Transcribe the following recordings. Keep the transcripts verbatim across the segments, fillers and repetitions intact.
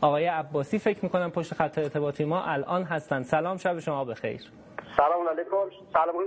آقای عباسی فکر میکنم پشت خط ارتباطی ما الان هستن. سلام، شب شما بخیر. سلام علیکم. سلام.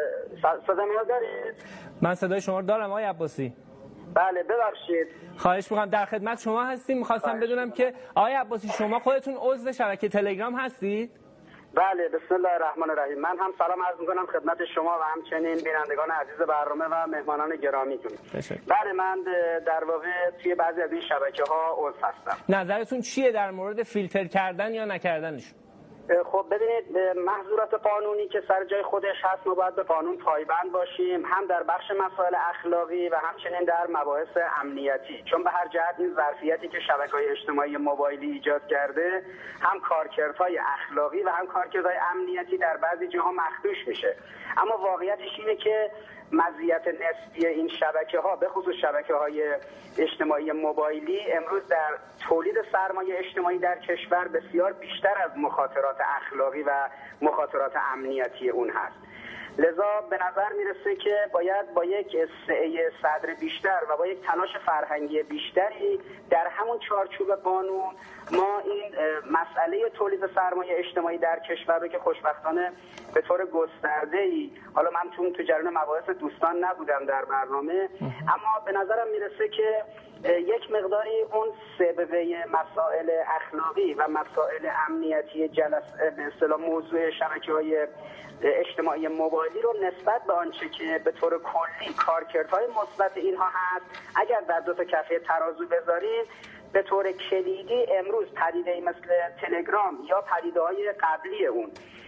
صدا من دارید؟ من صدای شما رو دارم آقای عباسی. بله ببخشید. خواهش میکنم، در خدمت شما هستیم. میخواستم بدونم که آقای عباسی شما خودتون عضو شبکه تلگرام هستید؟ بله، بسم الله الرحمن الرحیم. من هم سلام عرض میکنم خدمت شما و همچنین بینندگان عزیز برنامه و مهمانان گرامیتون. بله، من در واقع توی بعضی از این شبکه ها عضو هستم. نظرتون چیه در مورد فیلتر کردن یا نکردنشون؟ خب ببینید، محظورات قانونی که سر جای خودش هست ما باید به قانون پایبند باشیم، هم در بخش مسائل اخلاقی و همچنین در مباحث امنیتی، چون به هر جهت این ظرفیتی که شبکه‌های اجتماعی موبایلی ایجاد کرده هم کارکردهای اخلاقی و هم کارکردهای امنیتی در بعضی جاها مخدوش میشه. اما واقعیتش اینه که مزیت نسبی این شبکه‌ها به خصوص شبکه‌های اجتماعی موبایلی امروز در تولید سرمایه اجتماعی در کشور بسیار بیشتر از مخاطرات اخلاقی و مخاطرات امنیتی اون هست. لذا به نظر میرسه که باید با یک سعی صدر بیشتر و با یک تلاش فرهنگی بیشتری در همون چارچوب قانون ما این مسئله تولید سرمایه اجتماعی در کشور رو که خوشبختانه به طور گسترده‌ای، حالا من چون تو جریان مباحث دوستان نبودم در برنامه، اما به نظرم میرسه که یک مقداری اون سابقه مسائل اخلاقی و مسائل امنیتی جلسه به اصطلاح موضوع شبکه‌های اجتماعی موبایلی رو نسبت به آنچه که به طور کلی کارکردهای مثبت اینها هست اگر در دو تا کفه ترازو بذاریم، به طور کلیدی امروز پدیده‌ای مثل تلگرام یا پدیده‌های قبلی اون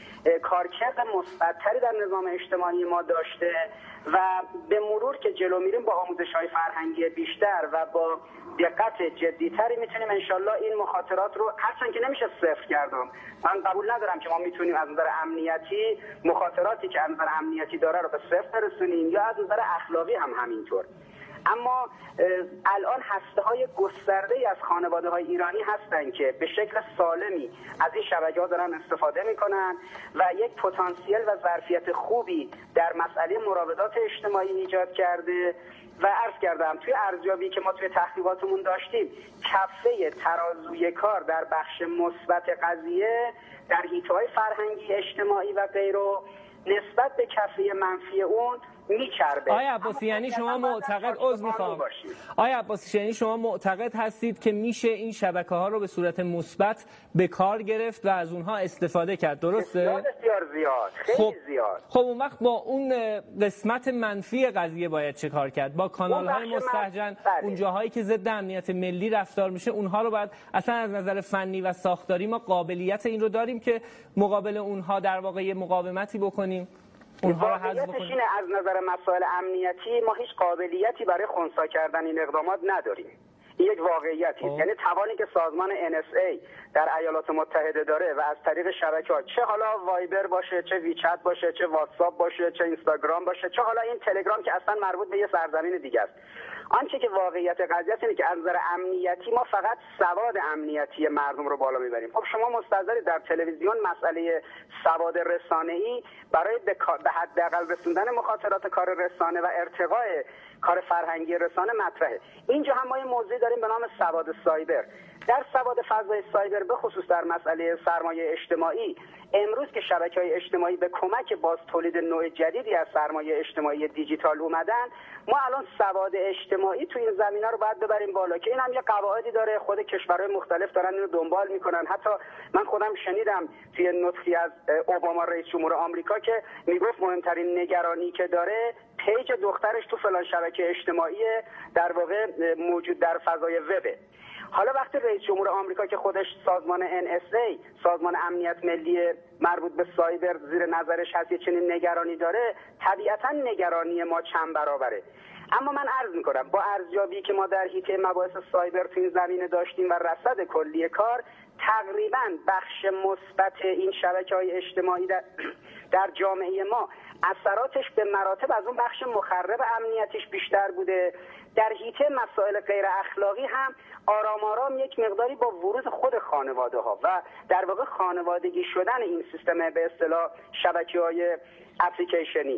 کارکرد مثبت‌تری در نظام اجتماعی ما داشته و به مرور که جلو میریم با آموزش‌های فرهنگی بیشتر و با دقت جدی‌تری میتونیم انشالله این مخاطرات رو، هرچند که نمیشه صفر کردم، من قبول ندارم که ما میتونیم از نظر امنیتی مخاطراتی که از نظر امنیتی داره رو به صفر برسونیم یا از نظر اخلاقی هم همینطور. اما الان هسته‌های گسترده‌ای از خانواده‌های ایرانی هستن که به شکل سالمی از این شبکه‌ها دارن استفاده می‌کنن و یک پتانسیل و ظرفیت خوبی در مسئله مراودات اجتماعی ایجاد کرده و عرض کردم توی ارزیابی که ما توی تحقیقاتمون داشتیم کفه ترازوی کار در بخش مثبت قضیه در حیطه‌های فرهنگی اجتماعی و غیره نسبت به کفه منفی اون میچربه. آیا عباسی یعنی شما معتقد عذر میخوام آیا عباسی یعنی شما معتقد هستید که میشه این شبکه ها رو به صورت مثبت به کار گرفت و از اونها استفاده کرد، درسته؟ بسیار بسیار زیاد، خیلی خب، زیاد. خب اون وقت با اون قسمت منفی قضیه باید چه کار کرد؟ با کانال های مستهجن من... اون جاهایی که ضد امنیت ملی رفتار میشه اونها رو باید اصلا از نظر فنی و ساختاری ما قابلیت این رو داریم که مقابل اونها در واقع مقاومتی بکنیم؟ واقعیتش اینه از نظر مسائل امنیتی ما هیچ قابلیتی برای خنثی کردن این اقدامات نداریم. این یک واقعیتی است. یعنی توانی که سازمان ان اس ای در ایالات متحده داره و از طریق شبکه‌ها، چه حالا وایبر باشه، چه ویچت باشه، چه واتساپ باشه، چه اینستاگرام باشه، چه حالا این تلگرام که اصلا مربوط به یه سرزمین دیگه است، آنچه که واقعیت قضیه اینه که از نظر امنیتی ما فقط سواد امنیتی مردم رو بالا میبریم. خب شما مستحضرید در تلویزیون مسئله سواد رسانه‌ای برای به حداقل رسوندن مخاطرات کار رسانه و ارتقاء کار فرهنگی رسانه مطرحه. اینجا هم ما یه موضوعی داریم به نام سواد سایبر. در سواد فضای سایبر به خصوص در مسئله سرمایه اجتماعی، امروز که شبکه‌های اجتماعی به کمک باز تولید نوع جدیدی از سرمایه اجتماعی دیجیتال اومدن، ما الان سواد اجتماعی تو این زمینه رو باید ببریم بالا که این هم یه قواعدی داره، خود کشورهای مختلف دارن اینو دنبال میکنن. حتی من خودم شنیدم توی نطقی از اوباما رئیس جمهور آمریکا که میگفت مهمترین نگرانی که داره پیج دخترش تو فلان شبکه اجتماعی در واقع موجود در فضای وبه. حالا وقتی رئیس جمهور آمریکا که خودش سازمان ان اس ای، سازمان امنیت ملی مربوط به سایبر زیر نظرش هست، یه چنین نگرانی داره، طبیعتا نگرانی ما چند برابره. اما من عرض میکنم با ارزیابی که ما در حیطه مباحث سایبر تو این زمینه داشتیم و رصد کلی کار، تقریبا بخش مثبت این شبکه‌های اجتماعی در, در جامعه ما اثراتش به مراتب از اون بخش مخرب امنیتیش بیشتر بوده. در حیطه مسائل غیر اخلاقی هم آرام آرام یک مقداری با ورود خود خانواده ها و در واقع خانوادگی شدن این سیستم به اصطلاح شبکه‌های اپلیکیشنی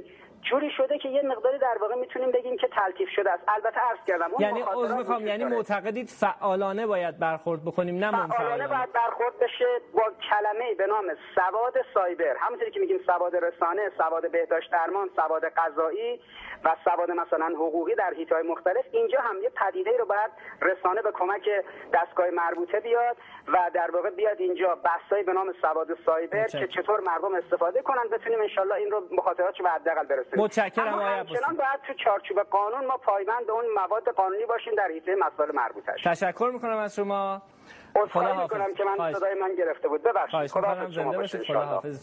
جوری شده که یه مقداری در واقع میتونیم بگیم که تلطیف شده است. البته عرض کردم اون یعنی عذر میخوام، یعنی معتقدید فعالانه باید برخورد بکنیم نه منفعلانه؟ فعالانه باید برخورد بشه با کلمه‌ای به نام سواد سایبر، همونطوری که میگیم سواد رسانه، سواد بهداشت درمان، سواد غذایی و سواد مثلا حقوقی در حیطه‌های مختلف. اینجا هم یه پدیده رو باید رسانه به کمک دستگاه مربوطه بیاد و در واقع بیاد اینجا بحثایی به نام سواد سایبر که چطور مردم استفاده کنن، بتونیم ان شاءالله این رو مخاطراتش رو حداقل برسونیم. متشکرم آقای عباسی. همچنان باید تو چارچوب قانون ما پایبند به اون مواد قانونی باشیم در حیطه مسائل مربوطه. تشکر میکنم از شما. خدا حافظ. میکنم که من صدای من گرفته بود. ببخشید. خدا حافظ. زنده باشید. خدا حافظ.